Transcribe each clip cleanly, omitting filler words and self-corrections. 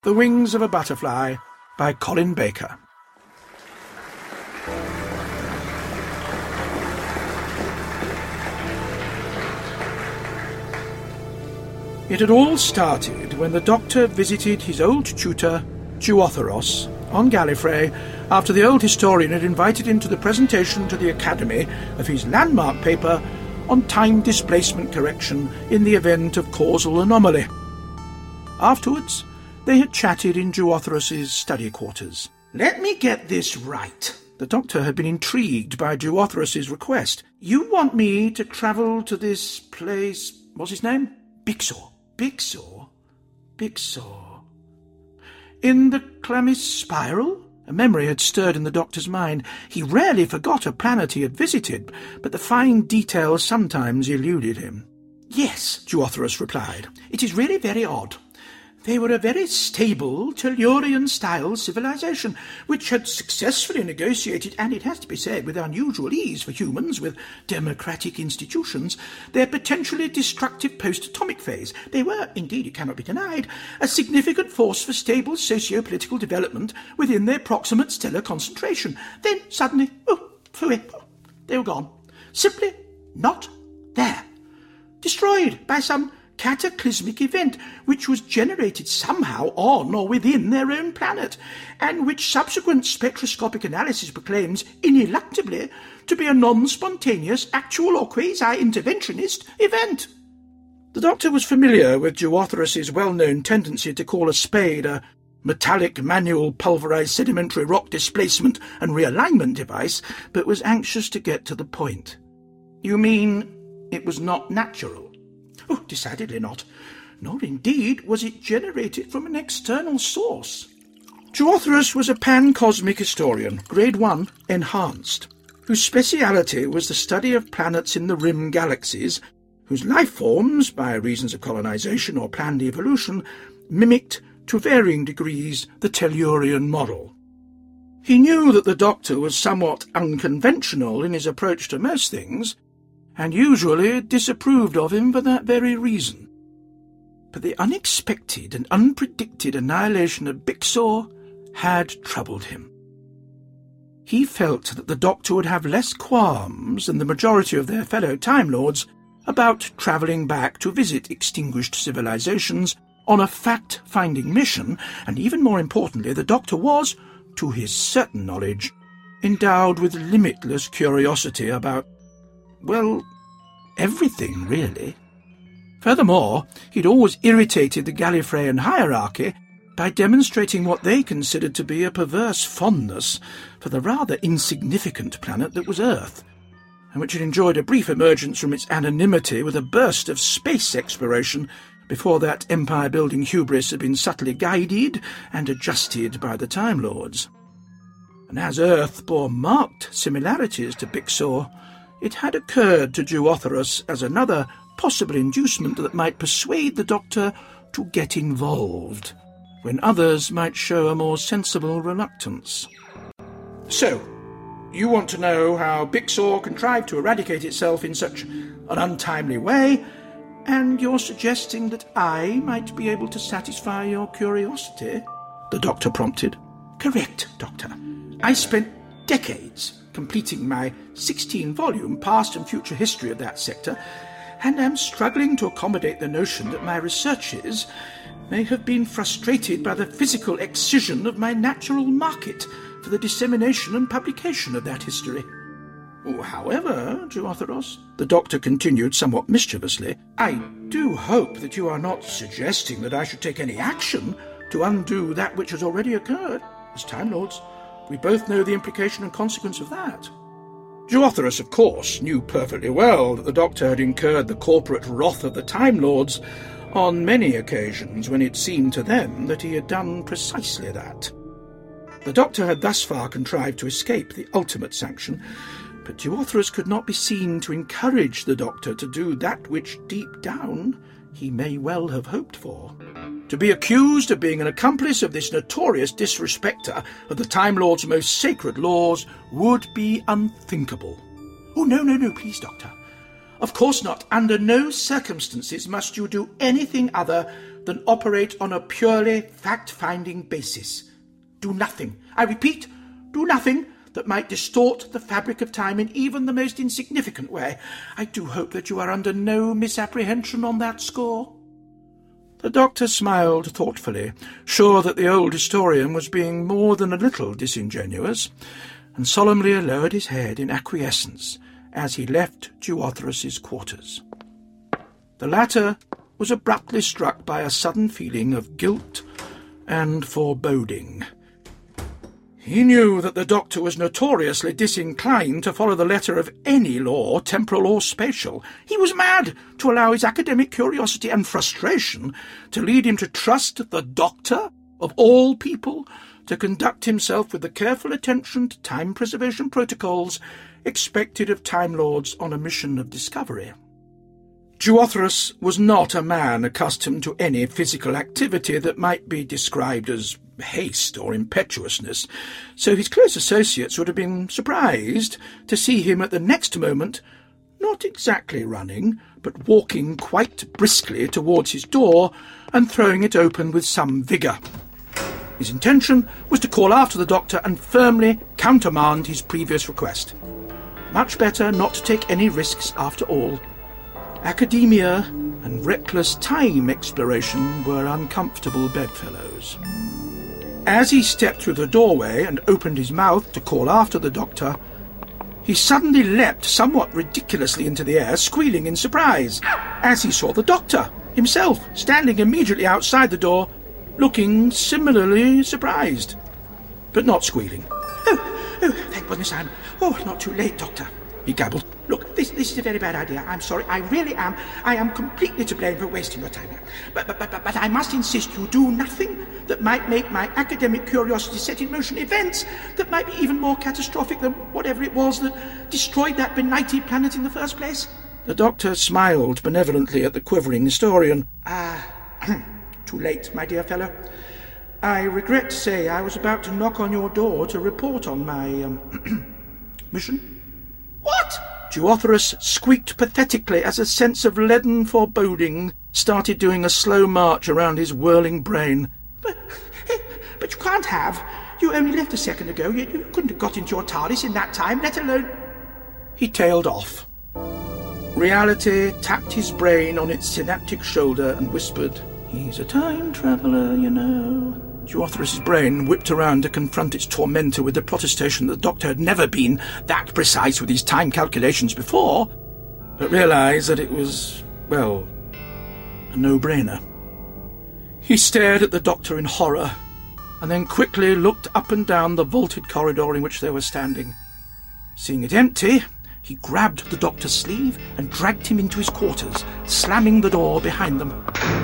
The Wings of a Butterfly by Colin Baker. It had all started when the Doctor visited his old tutor, Duotheros, on Gallifrey, after the old historian had invited him to the presentation to the Academy of his landmark paper on time displacement correction in the event of causal anomaly. Afterwards, they had chatted in Duotheros's study quarters. "Let me get this right." The Doctor had been intrigued by Duotheros's request. "You want me to travel to this place... what's his name? Bixor. Bixor. In the Chlamys Spiral?" A memory had stirred in the Doctor's mind. He rarely forgot a planet he had visited, but the fine details sometimes eluded him. "Yes," Duotheros replied. "It is really very odd. They were a very stable Tellurian-style civilization, which had successfully negotiated, and it has to be said with unusual ease for humans with democratic institutions, their potentially destructive post-atomic phase. They were, indeed it cannot be denied, a significant force for stable socio-political development within their proximate stellar concentration. Then, suddenly, they were gone. Simply not there. Destroyed by some cataclysmic event which was generated somehow on or within their own planet, and which subsequent spectroscopic analysis proclaims ineluctably to be a non-spontaneous, actual or quasi-interventionist event." The Doctor was familiar with Duotheros's well-known tendency to call a spade a metallic manual pulverized sedimentary rock displacement and realignment device, but was anxious to get to the point. "You mean it was not natural?" "Oh, decidedly not. Nor indeed was it generated from an external source." Duotheros was a pan-cosmic historian, Grade 1, Enhanced, whose speciality was the study of planets in the rim galaxies, whose life forms, by reasons of colonization or planned evolution, mimicked, to varying degrees, the Tellurian model. He knew that the Doctor was somewhat unconventional in his approach to most things, and usually disapproved of him for that very reason. But the unexpected and unpredicted annihilation of Bixor had troubled him. He felt that the Doctor would have less qualms than the majority of their fellow Time Lords about travelling back to visit extinguished civilizations on a fact-finding mission, and even more importantly, the Doctor was, to his certain knowledge, endowed with limitless curiosity about, well, everything, really. Furthermore, he'd always irritated the Gallifreyan hierarchy by demonstrating what they considered to be a perverse fondness for the rather insignificant planet that was Earth, and which had enjoyed a brief emergence from its anonymity with a burst of space exploration before that empire-building hubris had been subtly guided and adjusted by the Time Lords. And as Earth bore marked similarities to Bixor, it had occurred to Duotheros as another possible inducement that might persuade the Doctor to get involved, when others might show a more sensible reluctance. "So, you want to know how Bixor contrived to eradicate itself in such an untimely way, and you're suggesting that I might be able to satisfy your curiosity?" the Doctor prompted. "Correct, Doctor. I spent decades completing my 16-volume past and future history of that sector, and am struggling to accommodate the notion that my researches may have been frustrated by the physical excision of my natural market for the dissemination and publication of that history. However, Duotheros," the Doctor continued somewhat mischievously, "I do hope that you are not suggesting that I should take any action to undo that which has already occurred. As Time Lords, we both know the implication and consequence of that." Duotheros, of course, knew perfectly well that the Doctor had incurred the corporate wrath of the Time Lords on many occasions when it seemed to them that he had done precisely that. The Doctor had thus far contrived to escape the ultimate sanction, but Duotheros could not be seen to encourage the Doctor to do that which, deep down, he may well have hoped for. To be accused of being an accomplice of this notorious disrespecter of the Time Lord's most sacred laws would be unthinkable. "Oh, no, please, Doctor. Of course not. Under no circumstances must you do anything other than operate on a purely fact-finding basis. Do nothing, I repeat, do nothing that might distort the fabric of time in even the most insignificant way. I do hope that you are under no misapprehension on that score." The doctor smiled thoughtfully, sure that the old historian was being more than a little disingenuous, and solemnly lowered his head in acquiescence as he left Duothros's quarters. The latter was abruptly struck by a sudden feeling of guilt and foreboding. He knew that the doctor was notoriously disinclined to follow the letter of any law, temporal or spatial. He was mad to allow his academic curiosity and frustration to lead him to trust the doctor, of all people, to conduct himself with the careful attention to time preservation protocols expected of Time Lords on a mission of discovery. Duothros was not a man accustomed to any physical activity that might be described as haste or impetuousness, so his close associates would have been surprised to see him at the next moment not exactly running, but walking quite briskly towards his door and throwing it open with some vigour. His intention was to call after the doctor and firmly countermand his previous request. Much better not to take any risks after all. Academia and reckless time exploration were uncomfortable bedfellows. As he stepped through the doorway and opened his mouth to call after the doctor, he suddenly leapt somewhat ridiculously into the air, squealing in surprise, as he saw the doctor himself standing immediately outside the door, looking similarly surprised, but not squealing. Oh, thank goodness I'm not too late, Doctor," he gabbled. "Look, this is a very bad idea. I'm sorry, I really am. I am completely to blame for wasting your time. But I must insist you do nothing that might make my academic curiosity set in motion events that might be even more catastrophic than whatever it was that destroyed that benighted planet in the first place." The doctor smiled benevolently at the quivering historian. Too late, my dear fellow. I regret to say I was about to knock on your door to report on my, mission." "What?" Duothros squeaked pathetically as a sense of leaden foreboding started doing a slow march around his whirling brain. But you can't have. You only left a second ago. You couldn't have got into your TARDIS in that time, let alone... He tailed off. Reality tapped his brain on its synaptic shoulder and whispered, "He's a time traveller, you know." Duothros's brain whipped around to confront its tormentor with the protestation that the doctor had never been that precise with his time calculations before, but realised that it was, well, a no-brainer. He stared at the doctor in horror, and then quickly looked up and down the vaulted corridor in which they were standing. Seeing it empty, he grabbed the doctor's sleeve and dragged him into his quarters, slamming the door behind them.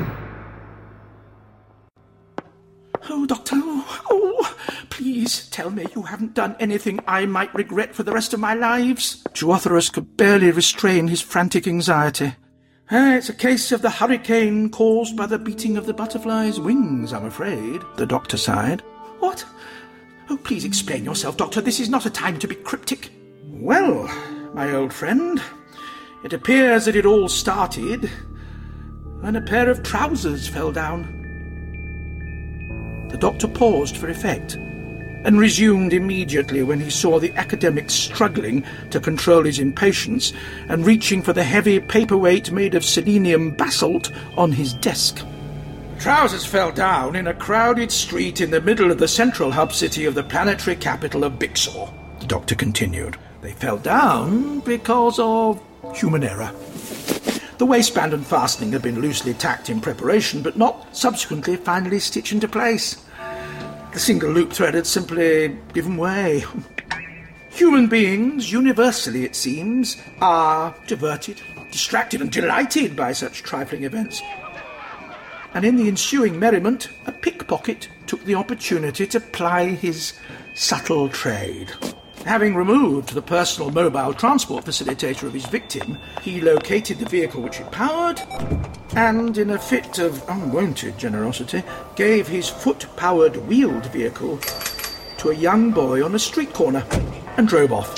"Oh, Doctor, please tell me you haven't done anything I might regret for the rest of my lives." Duothros could barely restrain his frantic anxiety. "It's a case of the hurricane caused by the beating of the butterfly's wings, I'm afraid," the doctor sighed. "What? Oh, please explain yourself, Doctor. This is not a time to be cryptic." "Well, my old friend, it appears that it all started when a pair of trousers fell down." The doctor paused for effect, and resumed immediately when he saw the academic struggling to control his impatience and reaching for the heavy paperweight made of selenium basalt on his desk. "Trousers fell down in a crowded street in the middle of the central hub city of the planetary capital of Bixor," the doctor continued. "They fell down because of human error. The waistband and fastening had been loosely tacked in preparation, but not subsequently finally stitched into place. The single loop thread had simply given way. Human beings, universally it seems, are diverted, distracted and delighted by such trifling events. And in the ensuing merriment, a pickpocket took the opportunity to ply his subtle trade. Having removed the personal mobile transport facilitator of his victim, he located the vehicle which it powered, and in a fit of unwonted generosity, gave his foot-powered wheeled vehicle to a young boy on a street corner, and drove off.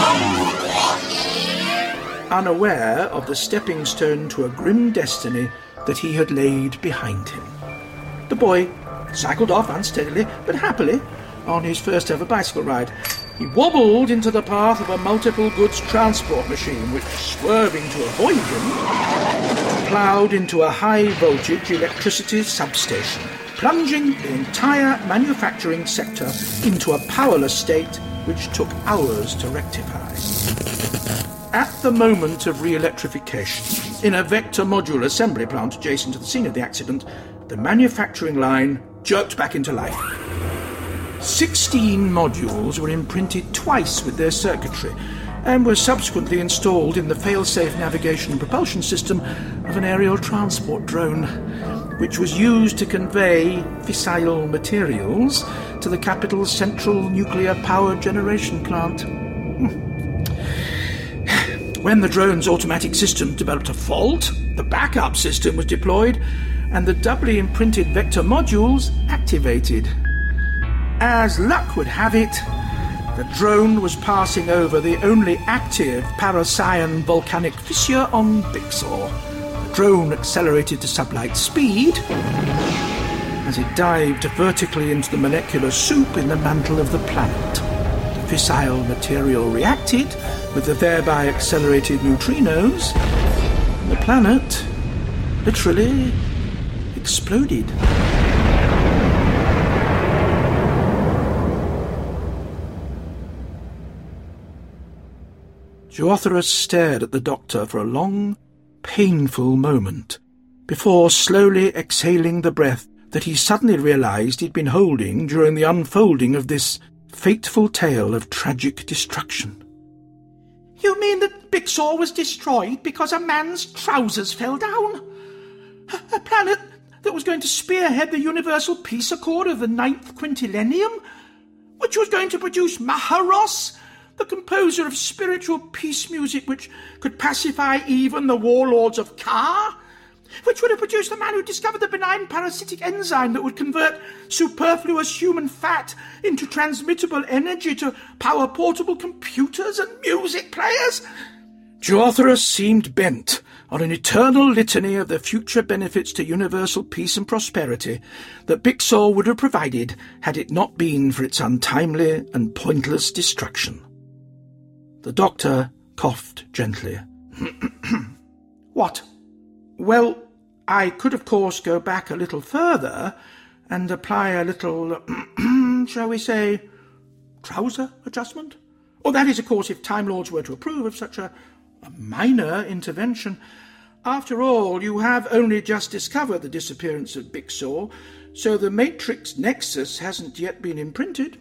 Unaware of the stepping stone to a grim destiny that he had laid behind him. The boy cycled off unsteadily but happily on his first ever bicycle ride. He wobbled into the path of a multiple goods transport machine which, swerving to avoid him, ploughed into a high-voltage electricity substation, plunging the entire manufacturing sector into a powerless state which took hours to rectify. At the moment of re-electrification, in a vector module assembly plant adjacent to the scene of the accident, the manufacturing line jerked back into life. 16 modules were imprinted twice with their circuitry and were subsequently installed in the fail-safe navigation and propulsion system of an aerial transport drone, which was used to convey fissile materials to the capital's central nuclear power generation plant. When the drone's automatic system developed a fault, the backup system was deployed and the doubly imprinted vector modules activated. As luck would have it, the drone was passing over the only active Paracyan volcanic fissure on Bixor. The drone accelerated to sublight speed as it dived vertically into the molecular soup in the mantle of the planet. The fissile material reacted with the thereby accelerated neutrinos, and the planet literally exploded. Joothorus stared at the doctor for a long, painful moment, before slowly exhaling the breath that he suddenly realized he'd been holding during the unfolding of this fateful tale of tragic destruction. You mean that Bixor was destroyed because a man's trousers fell down? A planet that was going to spearhead the Universal Peace Accord of the 9th Quintillennium? Which was going to produce Maharos, the composer of spiritual peace music which could pacify even the warlords of Ka? Which would have produced the man who discovered the benign parasitic enzyme that would convert superfluous human fat into transmittable energy to power portable computers and music players? Joothorus seemed bent on an eternal litany of the future benefits to universal peace and prosperity that Bixor would have provided had it not been for its untimely and pointless destruction. The doctor coughed gently. What? Well, I could, of course, go back a little further and apply a little, shall we say, trouser adjustment? Or that is, of course, if Time Lords were to approve of such a minor intervention. After all, you have only just discovered the disappearance of Bixor, so the Matrix Nexus hasn't yet been imprinted.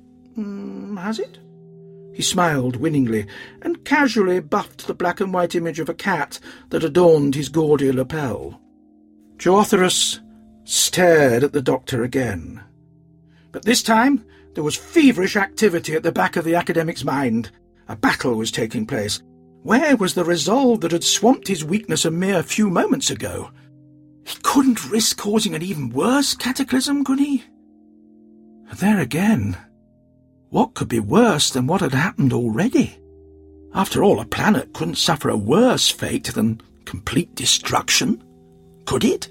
Has it? He smiled winningly and casually buffed the black and white image of a cat that adorned his gaudy lapel. Joothorus stared at the doctor again. But this time there was feverish activity at the back of the academic's mind. A battle was taking place. Where was the resolve that had swamped his weakness a mere few moments ago? He couldn't risk causing an even worse cataclysm, could he? And there again, what could be worse than what had happened already? After all, a planet couldn't suffer a worse fate than complete destruction, could it?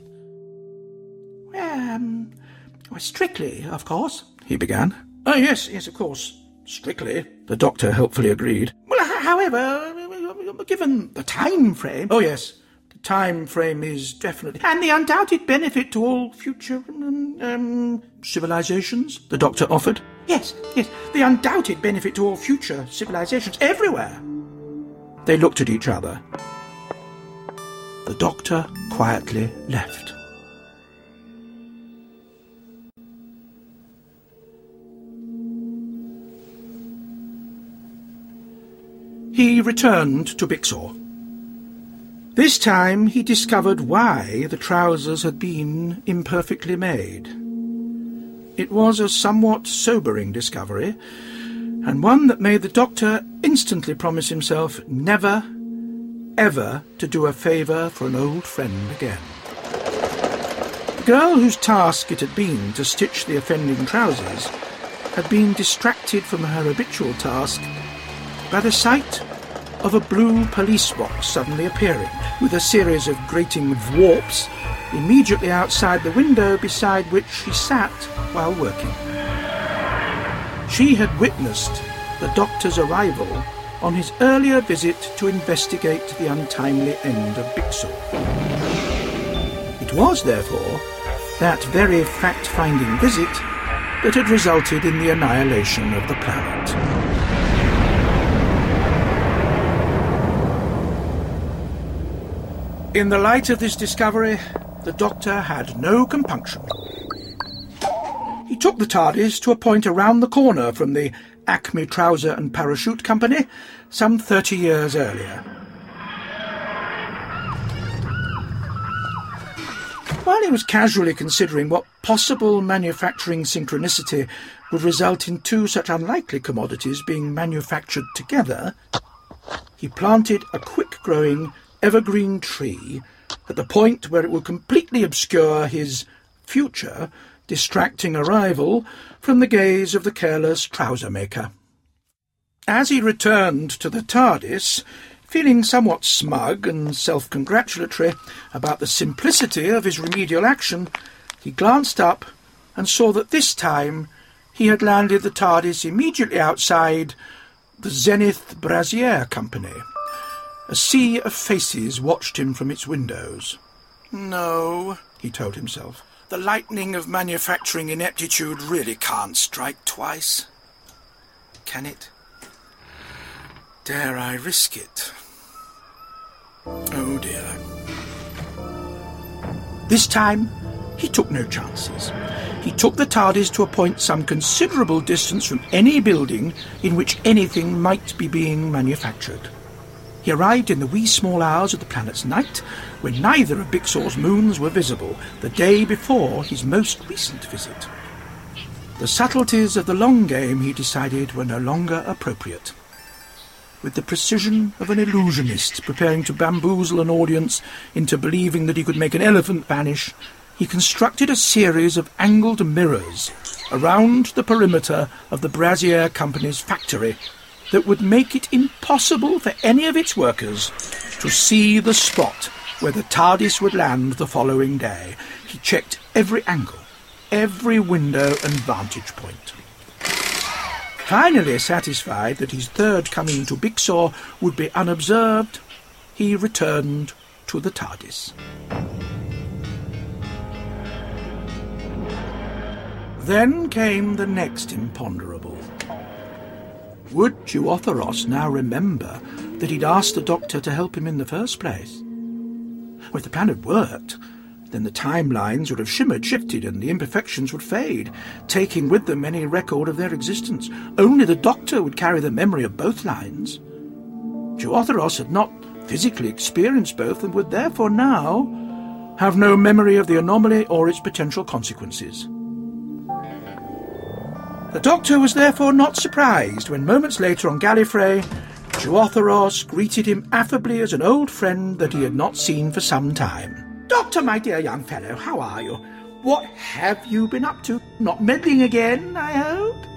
Strictly, of course, he began. Oh, yes, of course, strictly, the doctor helpfully agreed. Well, however, given the time frame... Oh, yes, the time frame is definitely... And the undoubted benefit to all future... civilizations, the doctor offered. Yes, the undoubted benefit to all future civilizations everywhere. They looked at each other. The doctor quietly left. He returned to Bixor. This time he discovered why the trousers had been imperfectly made. It was a somewhat sobering discovery, and one that made the doctor instantly promise himself never, ever to do a favour for an old friend again. The girl whose task it had been to stitch the offending trousers had been distracted from her habitual task by the sight of a blue police box suddenly appearing, with a series of grating warps immediately outside the window beside which she sat while working. She had witnessed the doctor's arrival on his earlier visit to investigate the untimely end of Bixor. It was, therefore, that very fact-finding visit that had resulted in the annihilation of the planet. In the light of this discovery, the Doctor had no compunction. He took the TARDIS to a point around the corner from the Acme Trouser and Parachute Company some 30 years earlier. While he was casually considering what possible manufacturing synchronicity would result in two such unlikely commodities being manufactured together, he planted a quick-growing evergreen tree at the point where it would completely obscure his future distracting arrival from the gaze of the careless trouser-maker. As he returned to the TARDIS, feeling somewhat smug and self-congratulatory about the simplicity of his remedial action, he glanced up and saw that this time he had landed the TARDIS immediately outside the Zenith Brassiere Company. A sea of faces watched him from its windows. No, he told himself, the lightning of manufacturing ineptitude really can't strike twice. Can it? Dare I risk it? Oh dear. This time, he took no chances. He took the TARDIS to a point some considerable distance from any building in which anything might be being manufactured. He arrived in the wee small hours of the planet's night, when neither of Bixor's moons were visible, the day before his most recent visit. The subtleties of the long game, he decided, were no longer appropriate. With the precision of an illusionist preparing to bamboozle an audience into believing that he could make an elephant vanish, he constructed a series of angled mirrors around the perimeter of the Brassiere Company's factory that would make it impossible for any of its workers to see the spot where the TARDIS would land the following day. He checked every angle, every window and vantage point. Finally satisfied that his third coming to Bixor would be unobserved, he returned to the TARDIS. Then came the next imponderable. Would Duotharos now remember that he'd asked the Doctor to help him in the first place? Well, if the plan had worked, then the timelines would have shimmered, shifted, and the imperfections would fade, taking with them any record of their existence. Only the Doctor would carry the memory of both lines. Duotharos had not physically experienced both and would therefore now have no memory of the anomaly or its potential consequences. The Doctor was therefore not surprised when moments later on Gallifrey, Duotharos greeted him affably as an old friend that he had not seen for some time. "Doctor, my dear young fellow, how are you? What have you been up to? Not meddling again, I hope?"